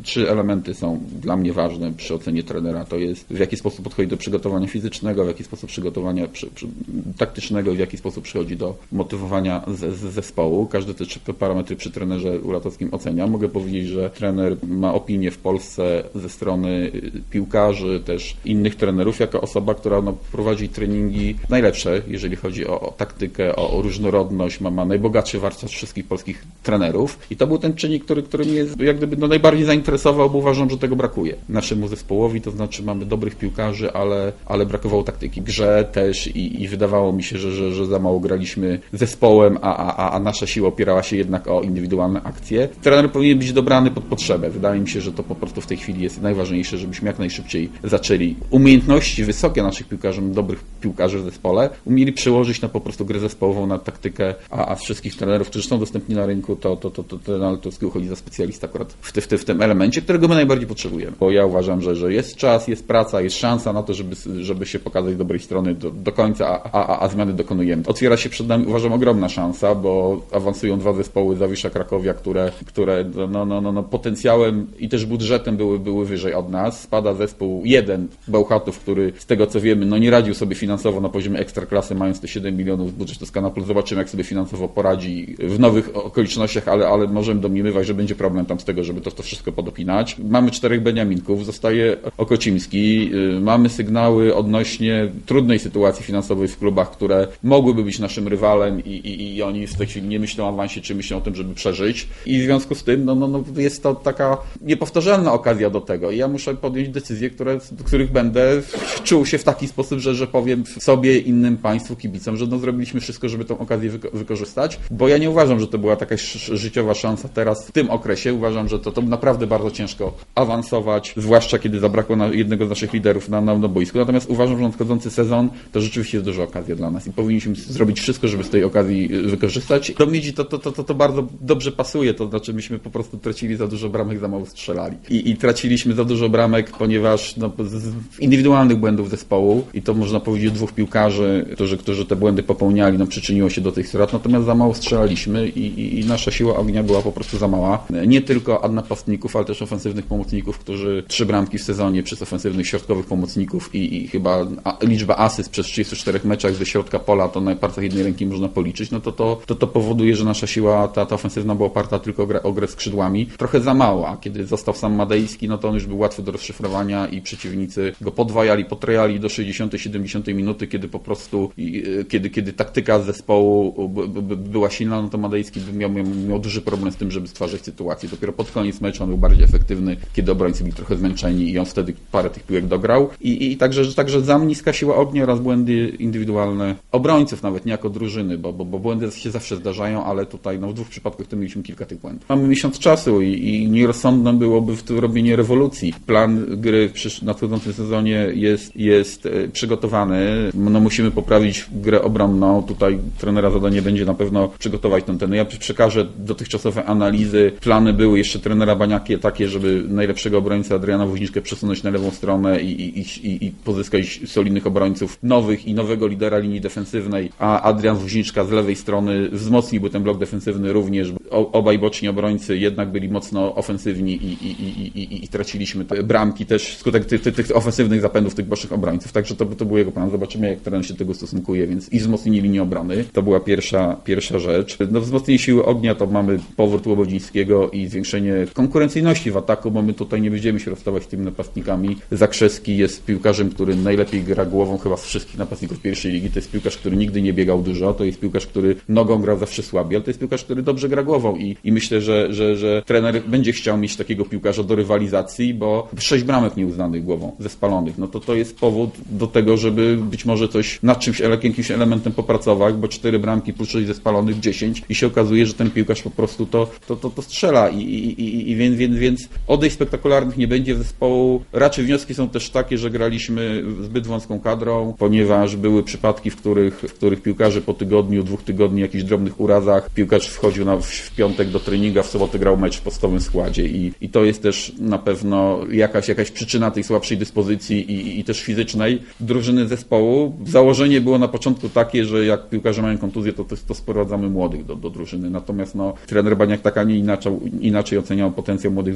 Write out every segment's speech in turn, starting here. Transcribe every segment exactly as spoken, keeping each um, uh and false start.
trzy elementy są dla mnie ważne przy ocenie trenera. To jest w jaki sposób podchodzi do przygotowania fizycznego, w jaki sposób przygotowania przy, przy, taktycznego, w jaki sposób przychodzi do motywowania z, z zespołu. Każdy te trzy parametry przy trenerze Ulatowskim ocenia. Mogę powiedzieć, że trener ma opinię w Polsce ze strony piłkarzy, też innych trenerów, jako osoba, która no, prowadzi treningi najlepsze, jeżeli chodzi o, o taktykę, o, o różnorodność, ma, ma najbogatszy warsztat wszystkich polskich trenerów i to był ten czynnik, który, który mnie jak gdyby no, najbardziej zainteresował, bo uważam, że tego brakuje naszemu zespołowi, to znaczy mamy dobrych piłkarzy, ale, ale brakowało taktyki. Grze też i, i wydawało mi się, że, że, że za mało graliśmy zespołem, a, a, a nasza siła opierała się jednak o indywidualne akcje. Trener powinien być dobrany pod potrzebę. Wydaje mi się, że to po prostu w tej chwili jest najważniejsze, żebyśmy jak najszybciej zaczęli. Umiejętności wysokie naszych piłkarzy, dobrych piłkarzy w zespole, umieli przełożyć na po prostu grę zespołową, na taktykę, a, a z wszystkich trenerów, którzy są dostępni na rynku, to, to, to, to trener Ulatowski uchodzi za specjalista akurat w, ty, w, ty, w tym elemencie, którego my najbardziej potrzebujemy. Bo ja uważam, że, że jest czas, jest praca, jest szansa na to, żeby, żeby się pokazać z dobrej strony do, do końca, a, a, a zmiany dokonujemy. Otwiera się przed nami, uważam, ogromna szansa, bo awansują dwa zespoły Zawisza Krakowia, które, które no, no, no, no, potencjałem i też budżetem były, były wyżej od nas. Spada zespół jeden Bełchatów, który z tego co wiemy, no nie radził sobie finansowo na poziomie ekstraklasy, mając te siedem milionów budżetu z Kanapol. Zobaczymy, jak sobie finansowo poradzi w nowych okolicznościach, ale, ale możemy domniemywać, że będzie problem tam z tego, żeby to, to wszystko podopinać. Mamy czterech Beniaminków, zostaje Okocimski. Mamy sygnały odnośnie trudnej sytuacji finansowej w klubach, które mogłyby być naszym rywalem i, i, i oni w tej chwili nie myślą o awansie, czy myślą o tym, żeby przeżyć. I w związku z tym no, no, no jest to taka niepowtarzalna okazja do tego. I ja muszę podjąć decyzje, które, do których będę czuł się w taki sposób, że, że powiem sobie, innym państwu, kibicom, że no, zrobiliśmy wszystko, żeby tę okazję wyko- wykorzystać, bo ja nie uważam, że to była taka sz- życiowa szansa teraz w tym okresie. Uważam, że to, to naprawdę bardzo ciężko awansować, zwłaszcza kiedy zabrakło na jednego z naszych liderów na, na, na boisku. Natomiast uważam, że nadchodzący sezon to rzeczywiście jest duża okazja dla nas i powinniśmy zrobić wszystko, żeby z tej okazji wykorzystać. Do Midzi to, to, to, to, to bardzo dobrze pasuje, to znaczy myśmy po prostu tracili za dużo bramek, za mało strzelali. I, i traciliśmy za dużo bramek, ponieważ no, z, z indywidualnych błędów zespołu i to można powiedzieć dwóch piłkarzy, którzy, którzy te błędy popełniali, no przyczyniło się do tych strat, natomiast za mało strzelaliśmy i, i, i nasza siła ognia była po prostu za mała. Nie tylko od napastników, ale też ofensywnych pomocników, którzy trzy bramki w sezonie przez ofensywnych środkowych pomocników i, i chyba a, liczba asyst przez trzydziestu czterech meczach ze środka pola to na palcach jednej ręki można policzyć, no to to, to, to powoduje, że nasza siła, ta, ta ofensywna była oparta tylko o grę, o grę skrzydłami. Trochę za mało, a kiedy został sam Madejski, no to on już był łatwy do rozszyfrowania i przeciwnicy go podwajali, potrajali do sześćdziesiątej siedemdziesiątej minuty, kiedy po prostu, kiedy, kiedy taktyka zespołu była silna, no to Madejski miał, miał, miał duży problem z tym, żeby stwarzać sytuację. Dopiero pod koniec meczu on był bardziej efektywny, kiedy obrońcy byli trochę zmęczeni i on wtedy parę tych piłek dograł. I, i także, także za niska siła ognia oraz błędy indywidualne obrońców, nawet nie jako drużyny, bo, bo, bo błędy się zawsze zdarzają, ale tutaj no, w dwóch przypadkach to mieliśmy kilka tych błędów. Mamy miesiąc czasu i, i nierozsądne byłoby w tym robienie rewolucji. Plan gry w nadchodzącym sezonie jest, jest przygotowany. No, musimy poprawić grę obronną. Tutaj trenera zadanie będzie na pewno przygotować ten ten. Ja przekażę dotychczasowe analizy. Plany były jeszcze trenera Baniaki takie, żeby najlepszego obrońcę Adriana Woźniczkę przesunąć na lewą stronę i, i, i, i pozyskać solidnych obrońców nowych i nowego lidera linii defensywnej, a Adrian Woźniczka z lewej strony wzmocniłby ten blok defensywny również. O, obaj boczni obrońcy jednak byli mocno ofensywni i, i, i, i, i traciliśmy te bramki też wskutek tych, tych, tych ofensywnych zapędów tych bocznych obrońców. Także to, to był jego plan. Zobaczymy, jak trener się do tego stosunkuje, więc i wzmocnienie linii obrony. To była pierwsza, pierwsza rzecz. No, wzmocnienie siły ognia to mamy powrót Łobodzińskiego i zwiększenie konkurencyjności w ataku, bo my tutaj nie będziemy się rozstawać z tymi napastnikami. Zakrzewski jest piłkarzem, który najlepiej gra głową chyba z wszystkich napastników pierwszej ligi. To jest piłkarz, który nigdy nie biegał dużo. To jest piłkarz, który nogą grał zawsze słabiej, ale to jest piłkarz, który dobrze gra głową i, i myślę, że, że, że trener będzie chciał mieć takiego piłkarza do rywalizacji, bo sześć bramek nieuznanych głową ze spalonych. No to to jest powód do tego, żeby być może coś nad czymś, jakimś elementem popracować, bo cztery bramki plus sześć ze spalonych, dziesięć i się okazuje, że ten piłkarz po prostu to, to, to, to strzela i, i, i, i więc, więc, więc odejść spektakularnych nie będzie zespołu. Raczej wnioski są też takie, że graliśmy zbyt wąską kadrą, ponieważ były przypadki, w których, w których piłkarze po tygodniu, dwóch tygodni, jakichś drobnych urazach, piłkarz wchodził na, w piątek do treninga, w sobotę grał mecz w podstawowym składzie i, i to jest też na pewno jakaś, jakaś przyczyna tej słabszej dyspozycji i, i też fizycznej drużyny zespołu. Założenie było na początku takie, że jak piłkarze mają kontuzję, to, to, to sprowadzamy młodych do, do drużyny. Natomiast no, trener Baniak tak, a nie inaczej, inaczej oceniał potencjał młodych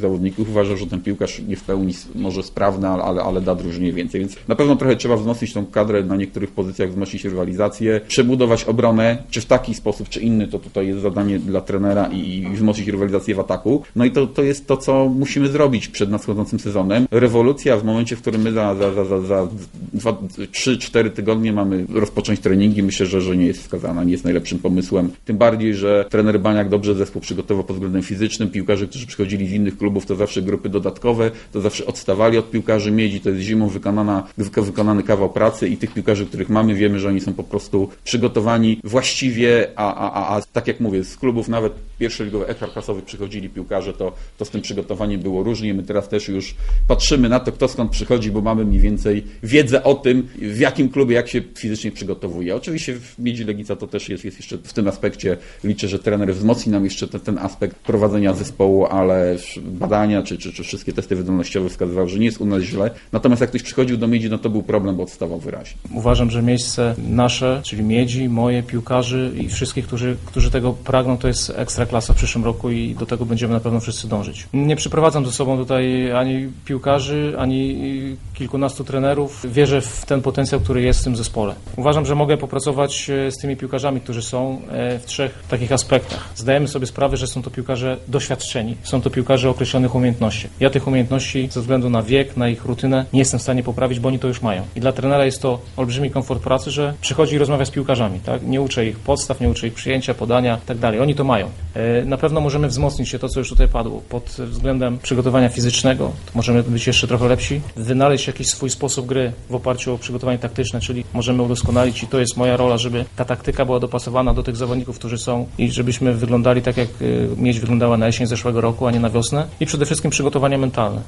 zawodników. Uważam, że ten piłkarz nie w pełni może sprawny, ale, ale, ale da drużynie więcej. Więc na pewno trochę trzeba wzmocnić tą kadrę na niektórych pozycjach, wzmocnić rywalizację, przebudować obronę, czy w taki sposób, czy inny, to tutaj jest zadanie dla trenera i, i wzmocnić rywalizację w ataku. No i to, to jest to, co musimy zrobić przed nadchodzącym sezonem. Rewolucja w momencie, w którym my za, za, za, za, za trzy cztery tygodnie mamy rozpocząć treningi, myślę, że, że nie jest wskazana, nie jest najlepszym pomysłem. Tym bardziej, że trener Baniak dobrze zespół przygotował pod względem fizycznym. Piłkarze, którzy przychodzili z innych klubów, to zawsze grupy dodatkowe, to zawsze odstawali od piłkarzy Miedzi. To jest zimą wykonana, wykonany kawał pracy i tych piłkarzy, których mamy, wiemy, że oni są po prostu przygotowani właściwie, a, a, a, a tak jak mówię, z klubów nawet pierwszoligowych, ekstraklasowych przychodzili piłkarze, to, to z tym przygotowaniem było różnie. My teraz też już patrzymy na to, kto skąd przychodzi, bo mamy mniej więcej wiedzę o tym, w jakim klubie, jak się fizycznie przygotowuje. Oczywiście w Miedzi Legnica to też jest, jest jeszcze w tym aspekcie, liczę, że trener wzmocni nam jeszcze ten, ten aspekt prowadzenia zespołu, ale badania czy, czy, czy wszystkie testy wydolnościowe wskazywały, że nie jest u nas źle. Natomiast jak ktoś przychodził do Miedzi, no to był problem, bo odstawał wyraźnie. Uważam, że miejsce nasze, czyli Miedzi, moje, piłkarzy i wszystkich, którzy, którzy tego pragną, to jest ekstraklasa w przyszłym roku i do tego będziemy na pewno wszyscy dążyć. Nie przyprowadzam ze sobą tutaj ani piłkarzy, ani kilkunastu trenerów. Wierzę w ten potencjał, który jest w tym zespole. Uważam, że mogę popracować z tymi piłkarzami, którzy są w trzech takich aspektach. Zdajemy sobie sprawę, że są to piłkarze doświadczeni, są to piłkarze o określonych umiejętności. Ja tych umiejętności ze względu na wiek, na ich rutynę nie jestem w stanie poprawić, bo oni to już mają. I dla trenera jest to olbrzymi komfort pracy, że przychodzi i rozmawia z piłkarzami. Tak? Nie uczę ich podstaw, nie uczę ich przyjęcia, podania i tak dalej. Oni to mają. Na pewno możemy wzmocnić się to, co już tutaj padło. Pod względem przygotowania fizycznego to możemy być jeszcze trochę lepsi, wynaleźć jakiś swój sposób gry w oparciu o przygotowanie taktyczne, czyli możemy udoskonalić i to jest moja rola, żeby ta taktyka była dopasowana do tych zawodników, którzy są i żebyśmy wyglądali tak, jak Miedź wyglądała na jesień zeszłego roku, a nie na wiosnę. I przede wszystkim przygotowanie mentalne.